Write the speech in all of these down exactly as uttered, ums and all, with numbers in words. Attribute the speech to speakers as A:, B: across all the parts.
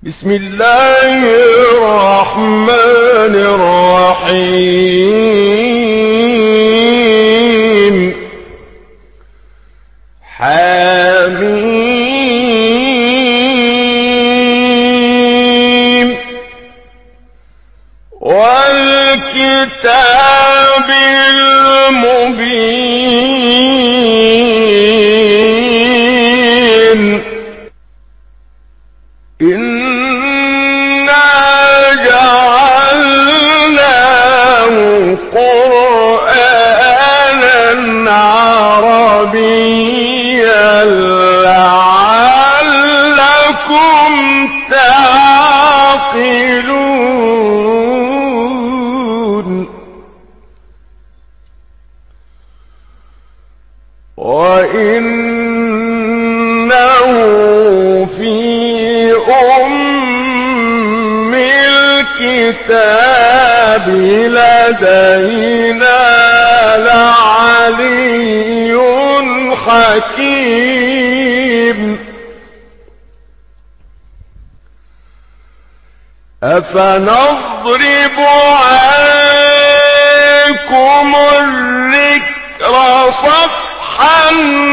A: بسم الله الرحمن الرحيم. حميم والكتاب المبين. إنا جعلناه قرآنا عربيا لعلكم تعقلون. وإنه في أم الكتاب لدينا لعلي حكيم. أفنضرب عنكم الذكر صفحا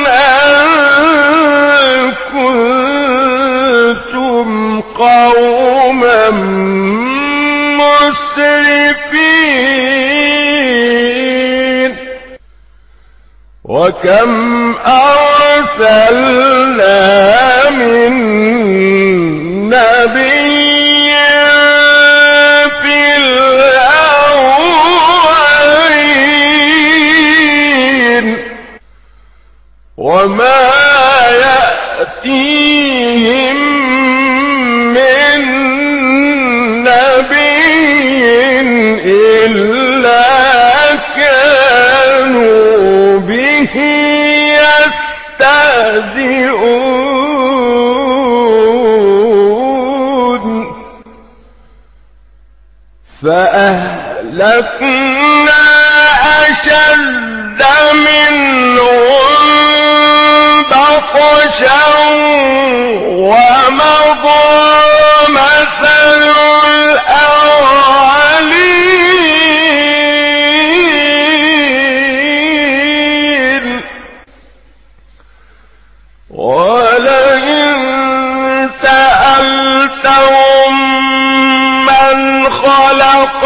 A: أن كنتم قوما مسرفين. وكم أرسلنا من نبي في الأولين وما يأتيهم من نبي إلا كانوا به يستهزئون. فأهلكنا أشد منهم بطشا ومضى مثل الأولين. ولئن سألتهم من خلق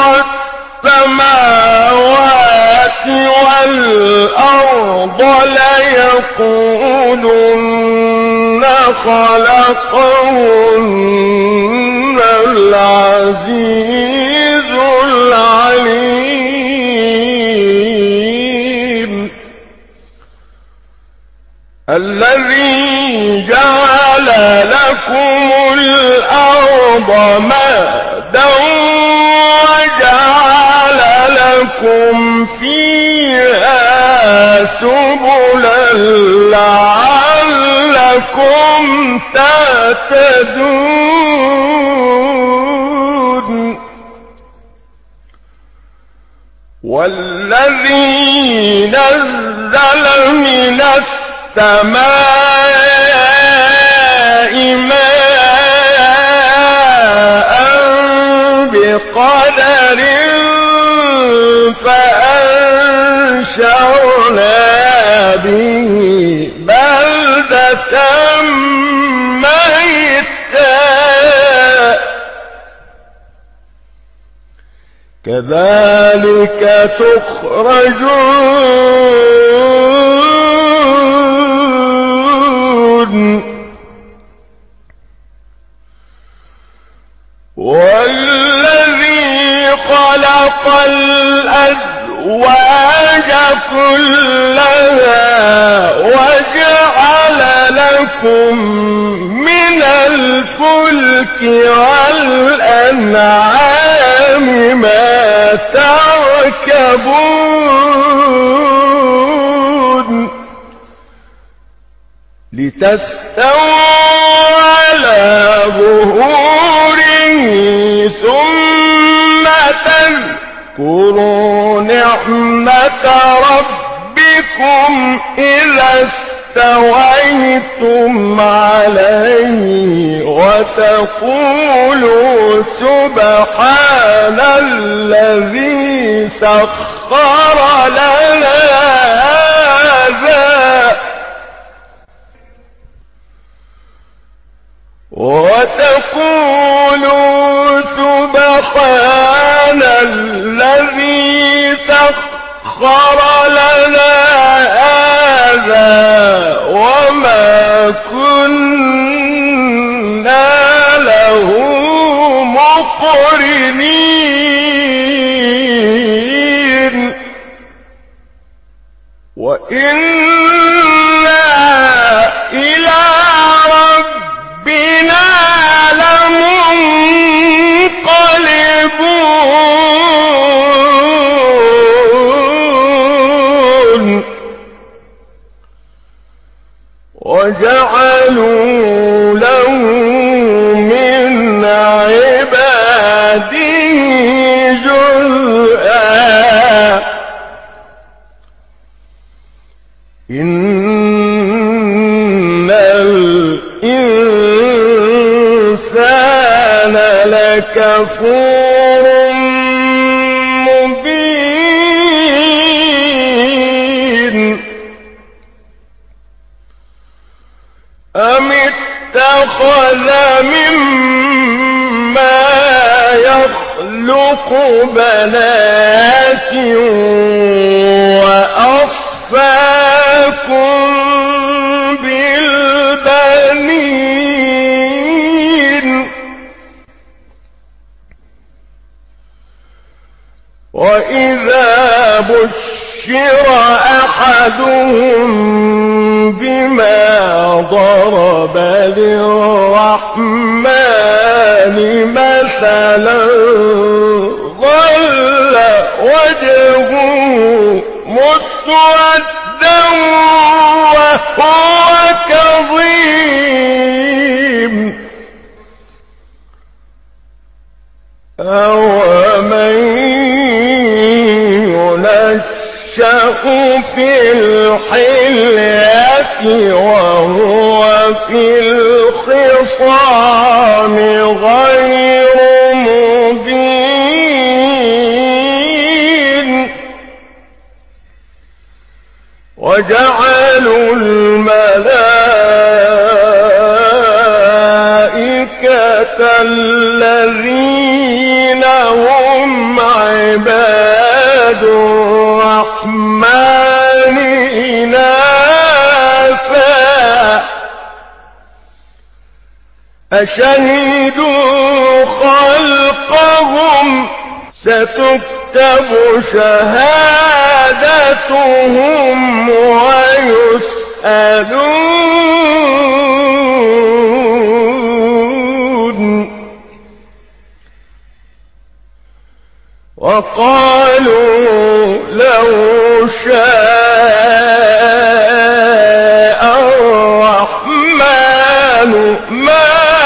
A: السماوات والأرض ليقولن خلقهن العزيز العليم. الذي جعل لكم الأرض مهدا وجعل لكم فيها سبلا لعلكم تهتدون. والذي نزل من السماء ماء بقدر فأنشرنا به بلدة ميتا كذلك تخرجون. والذي خلق الأزواج كلها وجعل لكم من الفلك والأنعام ما تركبون لتستووا على ظهوره ثم تذكروا نعمة ربكم إذا استويتم عليه وتقولوا سبحان الذي سخر لنا هذا وتقولوا سبحان الذي سخر لنا هذا وما كنا له مقرنين وإنا إلى ربنا لمنقلبون وجعلوا له من عباده جزءا إن الإنسان لكفور مبين أم اتخذ مما يخلق بنات وأصفاكم بالبنين وإذا بشر أحدهم بما ضرب للرحمن مثلا ظل وجهه مسودا وهو كظيم أومن ينشأ في الحلية وهو في الخصام غير مبين وجعلوا الملائكة الذين هم عباد الرحمن إناثا أشهدوا خلقهم ستكتب شهادتهم ويسألون وقالوا لو شاء الرحمن ما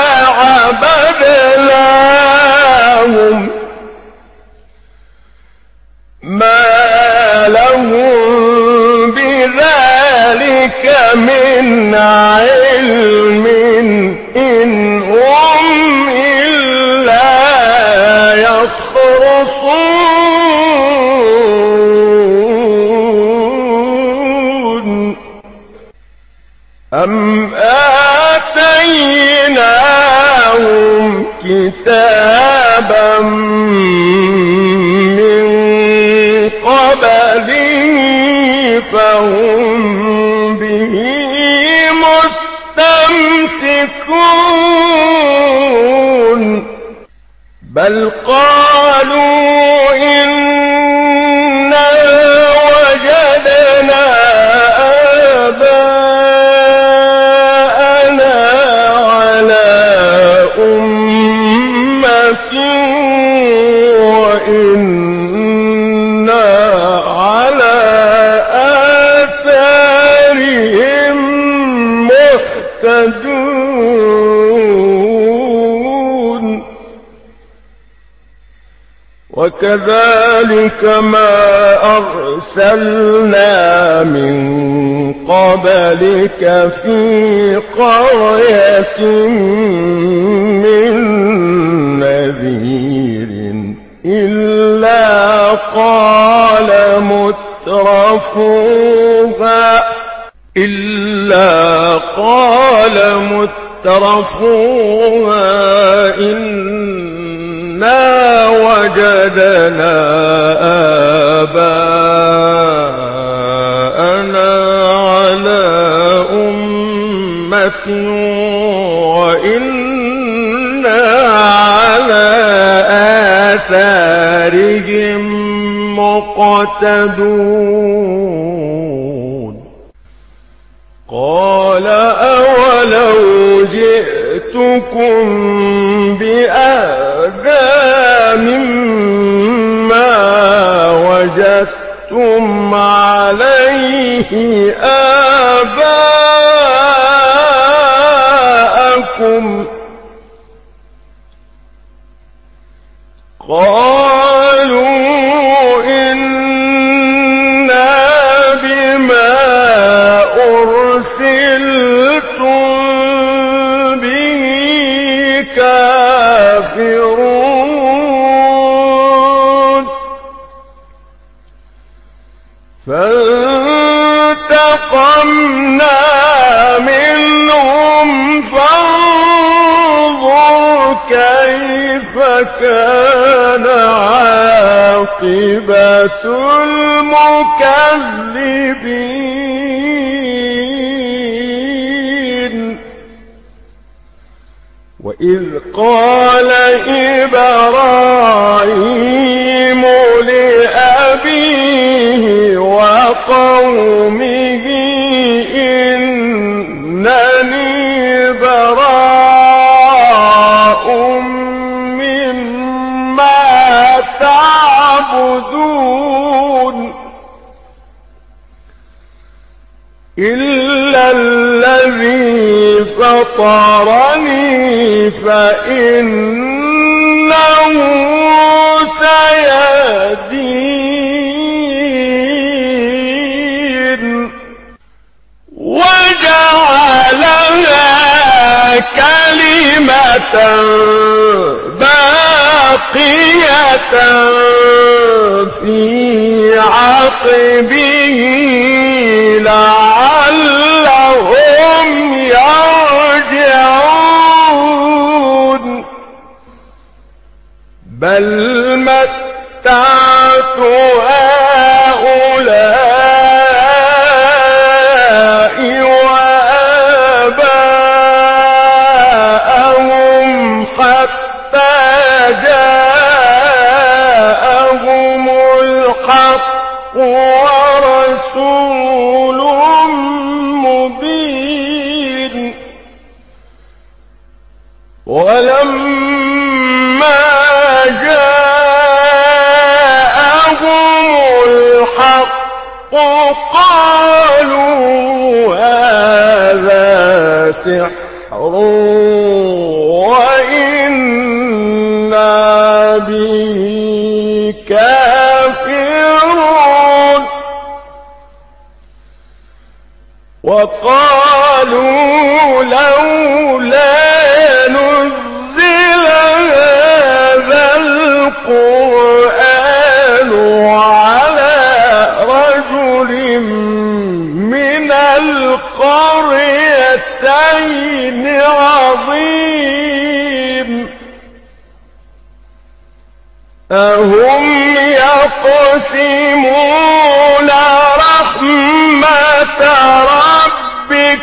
A: عبدناهم ما لهم بذلك من علم إن هم إلا يخرصون أم آتيناهم كتابا من قبله فهم به مستمسكون بل قالوا إنا وجدنا آباءنا على أمة وإنا على آثارهم مهتدون وكذلك ما أرسلنا من قبلك في قرية من نذير إلا قال مترفوها إلا قال مترفوها إنا وجدنا آباءنا على أمة وإنا على آثارهم مقتدون قال أولو جئتكم بأهدى مما وجدتم عليه آباءكم قالوا إنا بما أرسلتم به كافرون فانتقمنا منهم فانظر كيف كان عاقبة المكذبين وإذ قال إبراهيم لأبيه وقومه إنني براء مما تعبدون إلا الذي فطرني فإنه سيهدين وجعلها كلمة باقية في عقبه لعلهم يرجعون بل متعت هؤلاء وآباءهم حتى جاءهم الحق ورسول مبين ولما جاءهم الحق قالوا هذا سحر وإنا به كافرون وقالوا لولا نزل هذا القرآن على رجل من القريتين عظيم أهم يقسمون رحمة ربك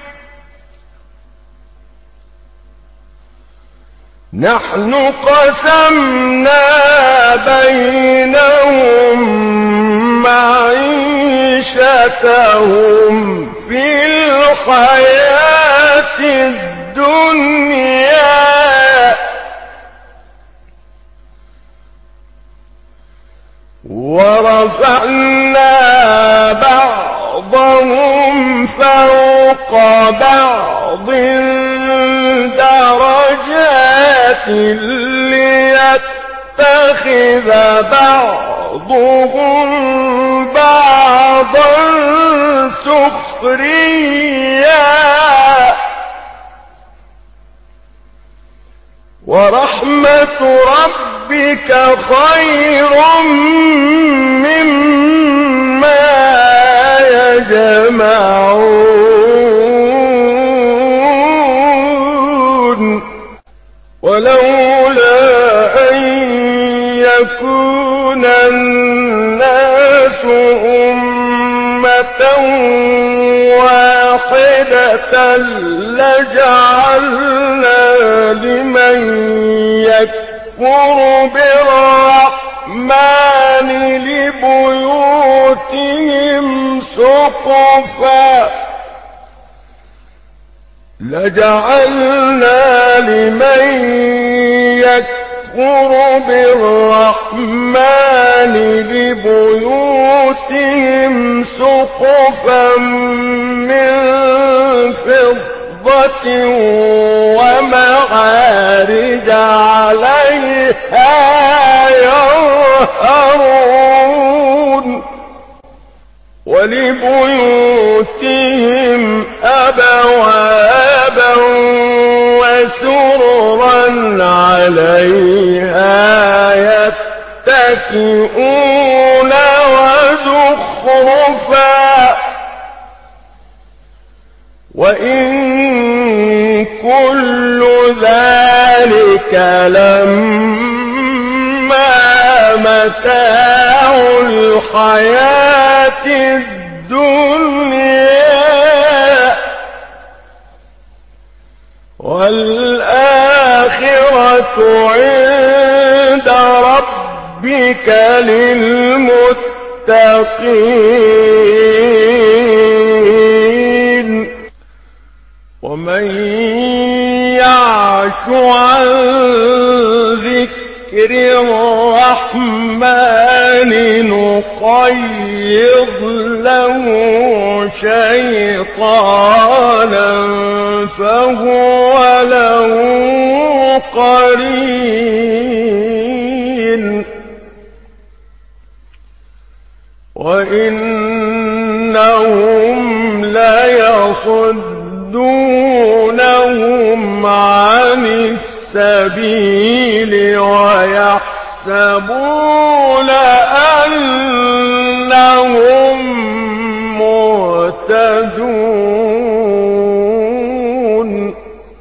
A: نحن قسمنا بينهم معيشتهم في الحياة الدنيا ورفعنا بعضهم فوق بعض درجات ليتخذ بعضهم بعضا سخرا سخريا ورحمة ربك خير مما يجمعون ولولا أن يكون الناس أمة واحدة لجعلنا لمن يكفر بالرحمن لبيوتهم سقفا لجعلنا لمن يكفر بالرحمن لبيوتهم سقفا من فضة ومعارج عليها يظهرون ولبيوتهم أبوابا وسررا عليها يتكئون وزخرفا وإن كل ذلك لما متاع الحياة الدنيا والآخرة عند ربك للمتقين ومن يعش عن ذكر الرحمن نقيض له شيطانا فهو له قرين وإنهم ليصدونهم عن السبيل ويحسبون أنهم مهتدون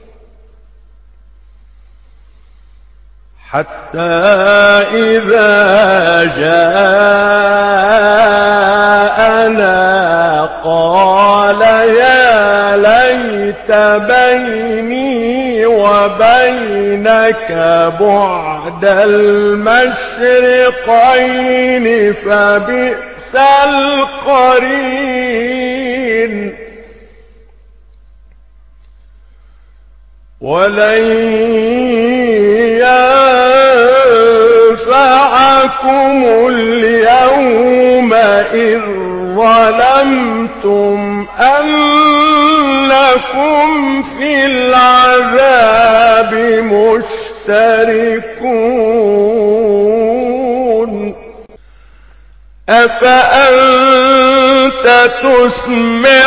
A: حتى إذا جاءنا قال يا ليت بيني وبينك بعد المشرقين فبئس القرين ولن ينفعكم اليوم إذ ظلمتم أنكم في العذاب مشتركون أفأنت تسمع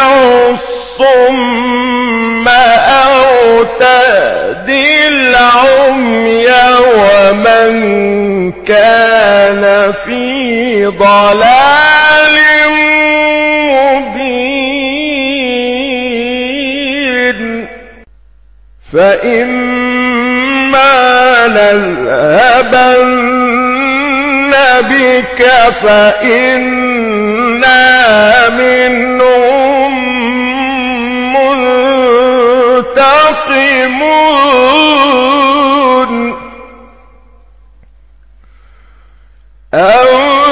A: الصم أو تهدي العمي ومن كان في ضلال مبين فإما نذهبن بك فإنا منهم منتقمون أو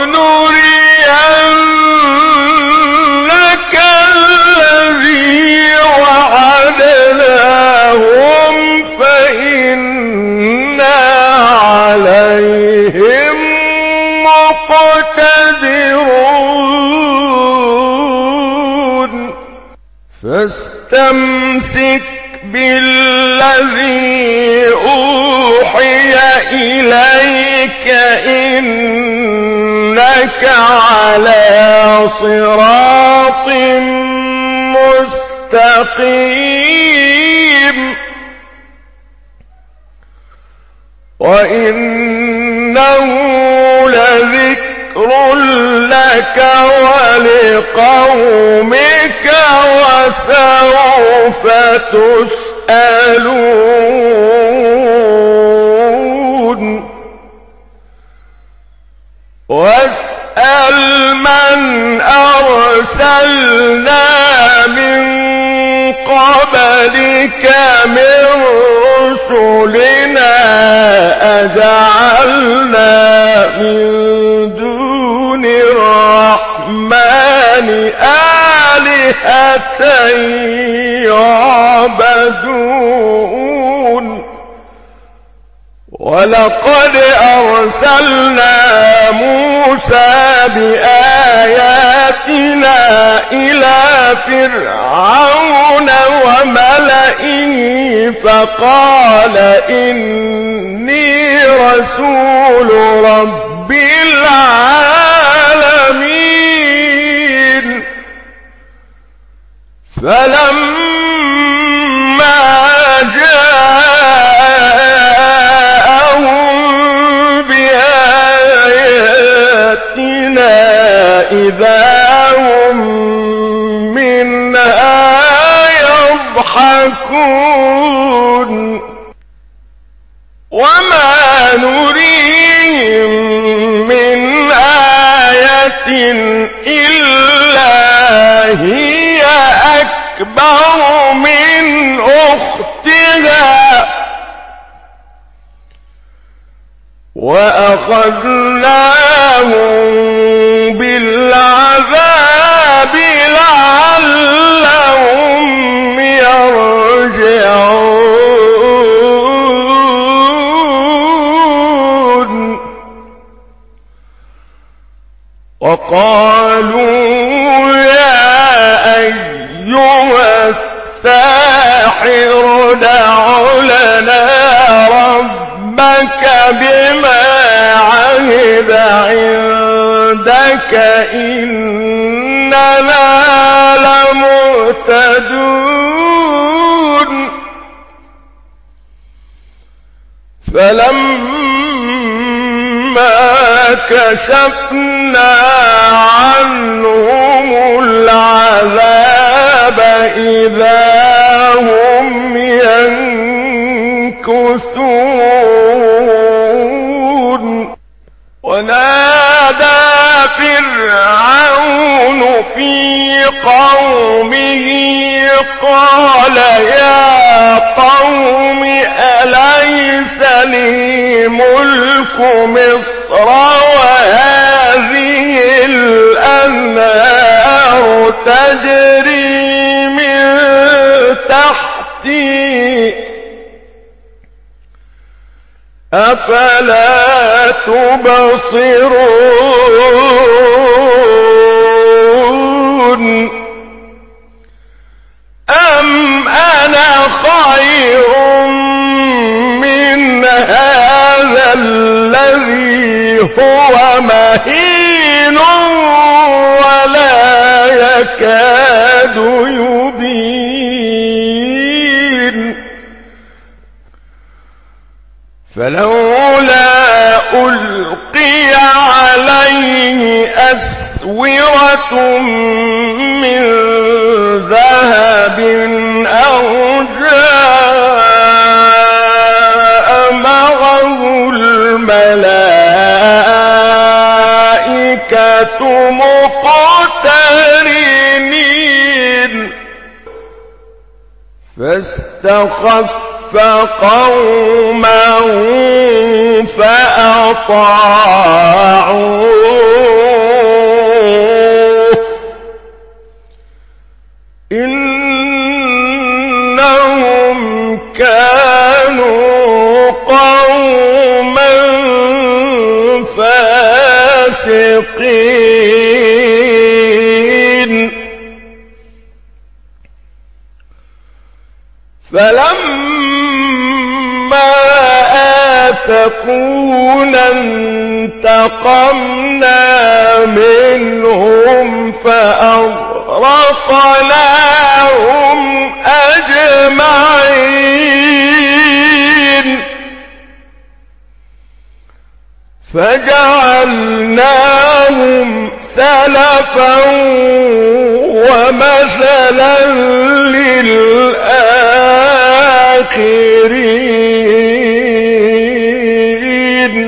A: نرينك الذي وعدناهم فإنا عليهم مقتدرون فاستمسك بالذي أوحي إليك إنك على صراط مستقيم وإنه لذكر لك ولقومك وسوف تسألون واسأل من أرسلنا من قبلك من رسلنا أجعلنا من دون الرحمن آلهة يعبدون ولقد أرسلنا موسى بآياتنا إلى فرعون وملئه فقال إني رسول رب العالمين فلما جاءهم بآياتنا إذا هم منها يضحكون وما نريهم من آية إلا هي أكبر من أختها وأخذناهم بالعذاب لعلهم يرجعون وقالوا يا أيها الساحر دع لنا ربك بما عهد عندك إننا لمهتدون فلما كشفنا عنهم العذاب إذا هم ينكثون ونادى فرعون في قومه قال يا قوم أليس لي ملك مصر وهذه الأنهار تجري من تحتي أفلا تبصرون أم أنا خير من هذا الذي هو مهين ولا يكاد يبين فلولا ألقي عليه أسورة من ذهب أو جاء معه الملائكة مقترنين فاستخف فقومه فأطاعوه إنهم كانوا قوما فاسقين فلما آسفونا انتقمنا منهم فأغرقناهم فجعلناهم سلفا ومثلا للآخرين.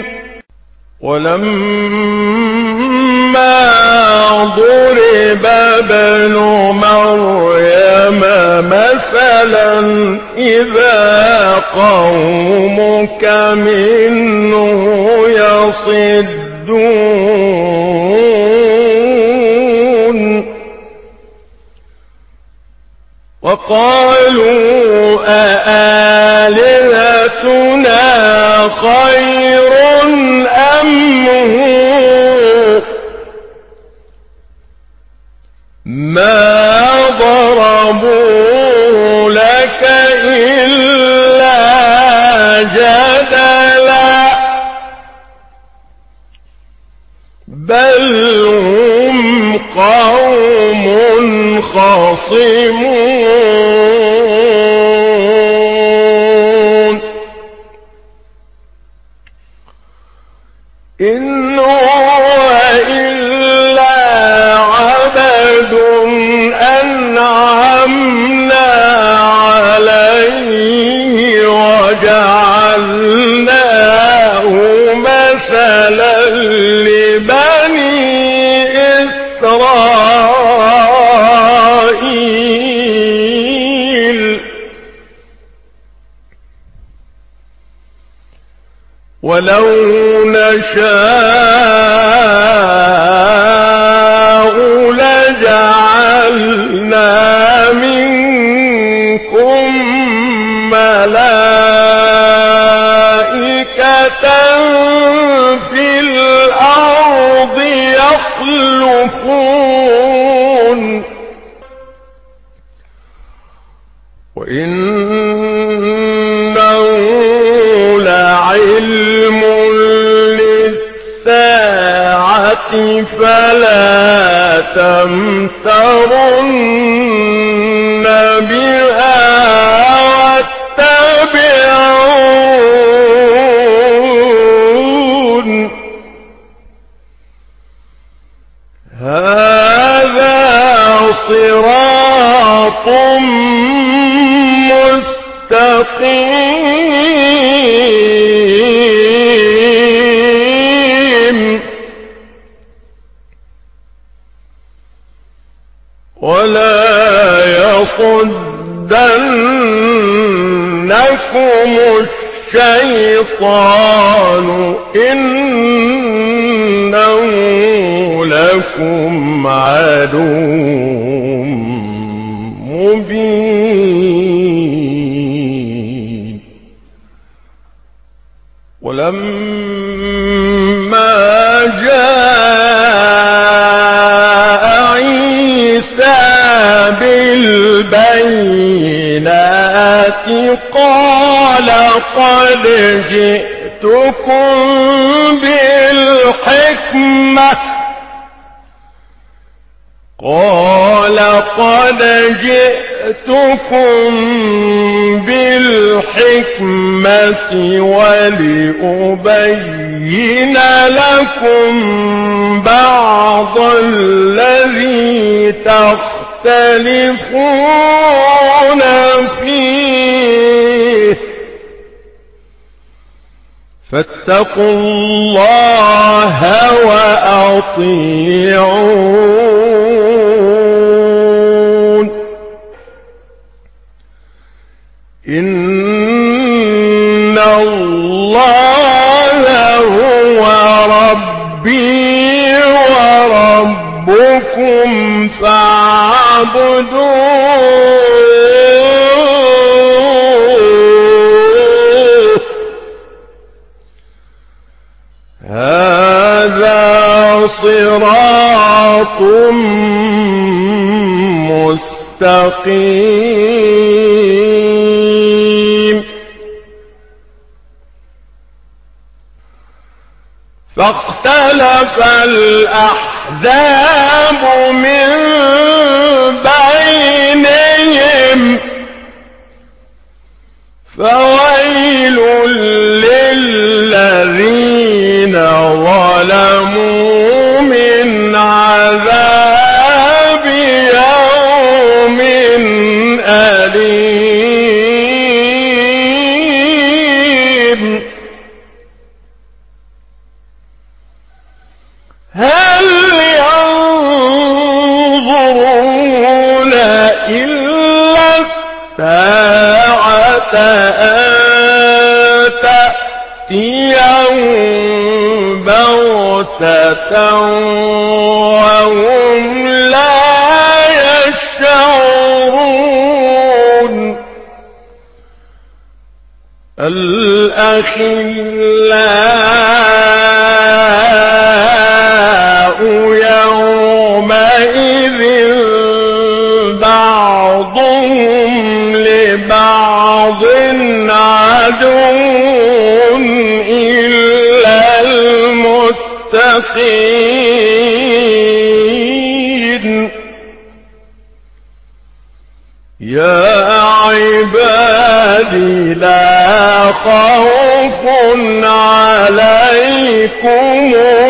A: ولما ضرب ابن مريم مثلا إذا قومك منه يصدون وقالوا أآلهتنا خير أم هو ما ضربوا لك إلا جدلا بل هم قوم خصمون. إن هو إلا عبد أنعمنا عليه وجعلناه مثلا لبني إسرائيل. ولو نشاء لجعلنا منكم ملائكة في الأرض يخلفون وإنه لعلم للساعة فلا تمترن بها واتبعون هذا صراط مستقيم. ولا يصدنكم الشيطان إنه لكم عدو مبين. ولما جاء عيسى بالبينات قال قد جئتكم بالحكمة قال قد جئتكم بالحكمة ولأبين لكم بعض الذي تختلفون فيه فاتقوا الله وأطيعون. إن الله هو ربي وربكم فاعبدوه هذا صراط مستقيم. فاختلف الأحزاب من بينهم فويل للذين يأتيهم بغتة وهم لا يشعرون الأخلاء يومئذ بعضهم لبعض عدو إلا المتقين يا عبادي لا خوف عليكم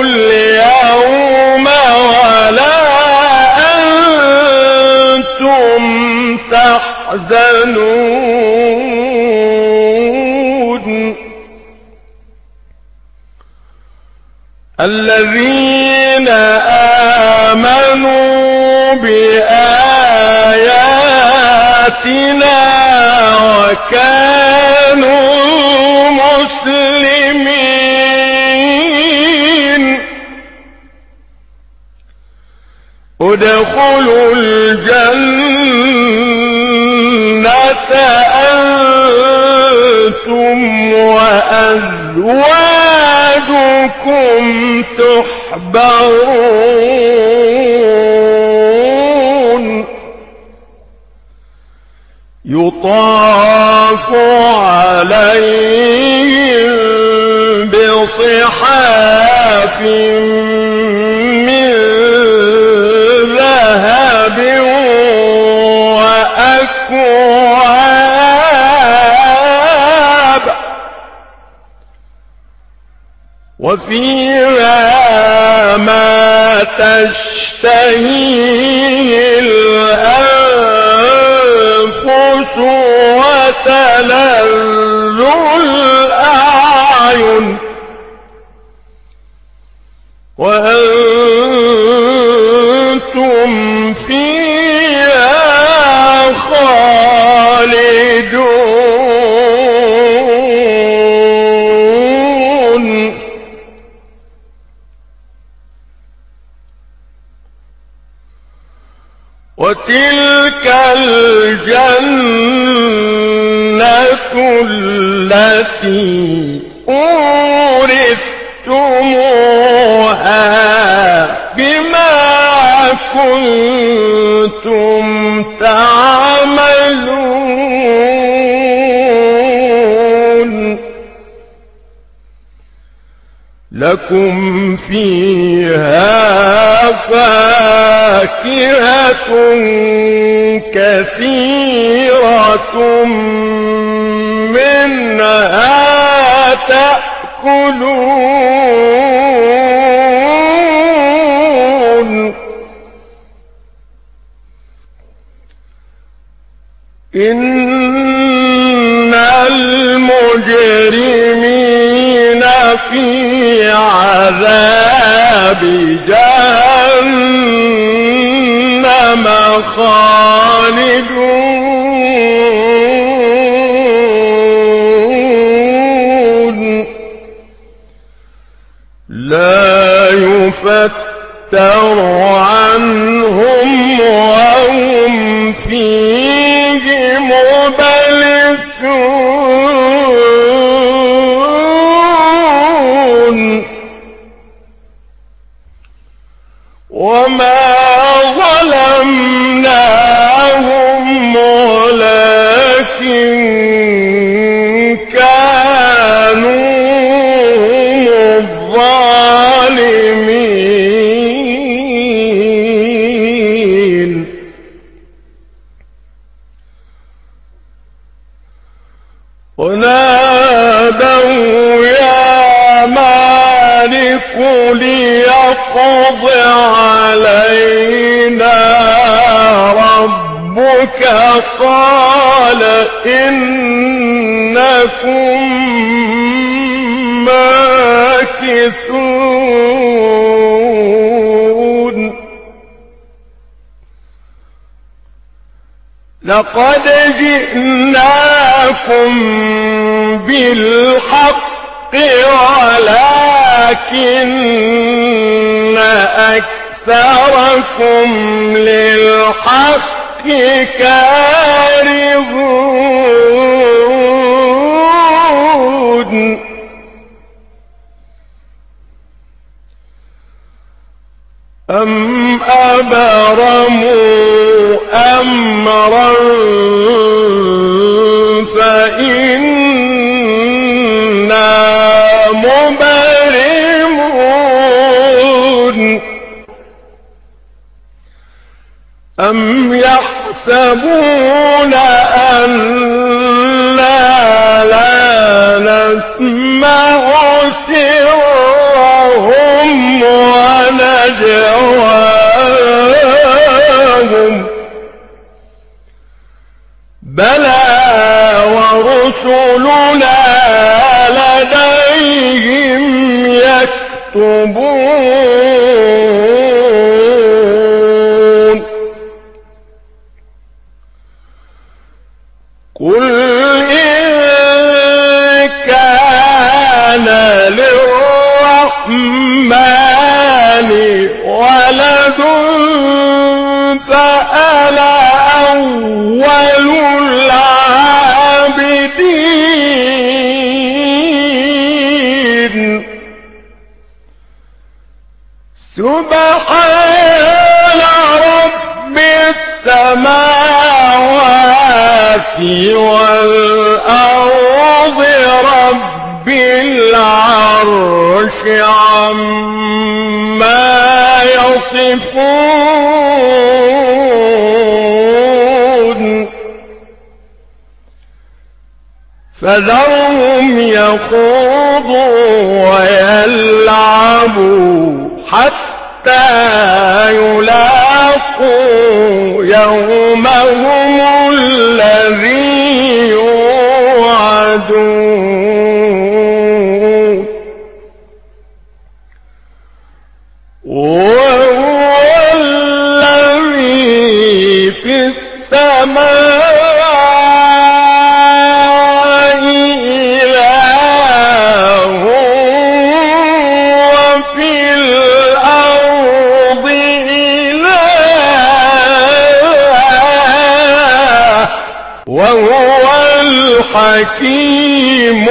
A: اليوم ولا أنتم تحزنون الذين آمنوا بآياتنا وكانوا مسلمين ادخلوا الجنة أنتم وأزواجكم تحبرون يطاف عليهم بصحاف من ذهب وأكواب وفيها ما تشتهيه الأنفس وتلذ الأعين وأنتم فيها خالدون وتلك الجنة التي أورثتموها بما كنتم تعملون لكم فيها فاكهة كثيرة منها تأكلون إن المجرمين في عذاب جهنم خالدون لا يفتر عنهم وهم فيه مبلسون وما ظلمناهم ولكن كانوا هم الظالمين ونادوا يا مالك ليقض علينا ربك قال إنكم ماكثون لقد جئناكم بالحق ولكن أكثركم للحق كارهون. أم أبرموا أمرا فإنا مبرمون. أم يحسبون أنا لا نسمع سرهم ونجواهم بلى ورسلنا لديهم يكتبون. قل إن كان للرحمن ولد فأنا أول العابدين. سبحان رب السماوات والأرض رب العرش عما يصفون. فذرهم يخوضوا ويلعبوا حتى يلاقوا يومهم الذي يوعدون. وهو الذي في السماء وهو الحكيم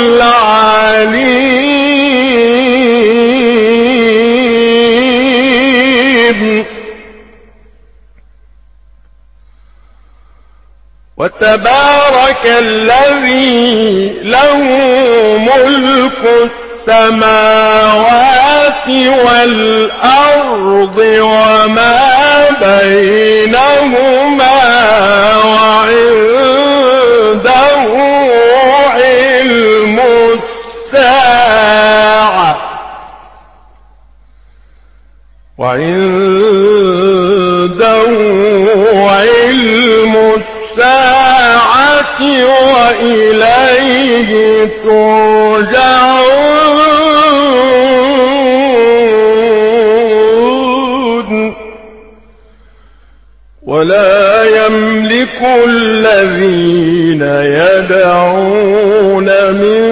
A: العليم. وتبارك الذي له ملك السماوات والأرض وما بينهما وعنده علم الساعة وعنده علم الساعة وإليه ترجعون. ولا يملك الذين يدعون من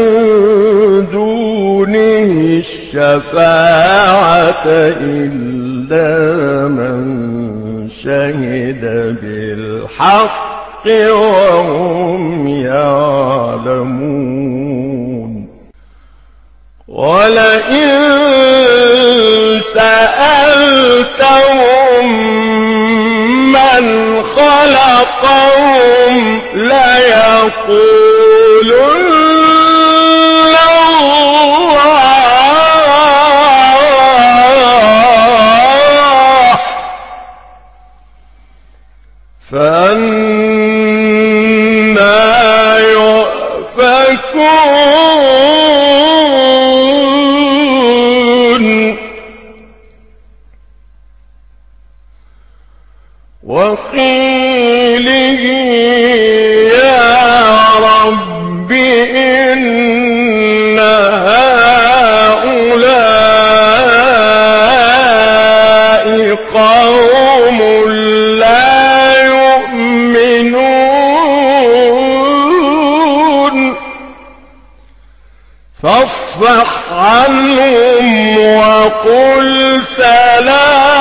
A: دونه الشفاعة إلا من شهد بالحق وهم يعلمون. ولئن سألتهم من خلقهم ليقولن الله فأنى يؤفكون. وقيله يا رب فاصفح عنهم وقل سلام.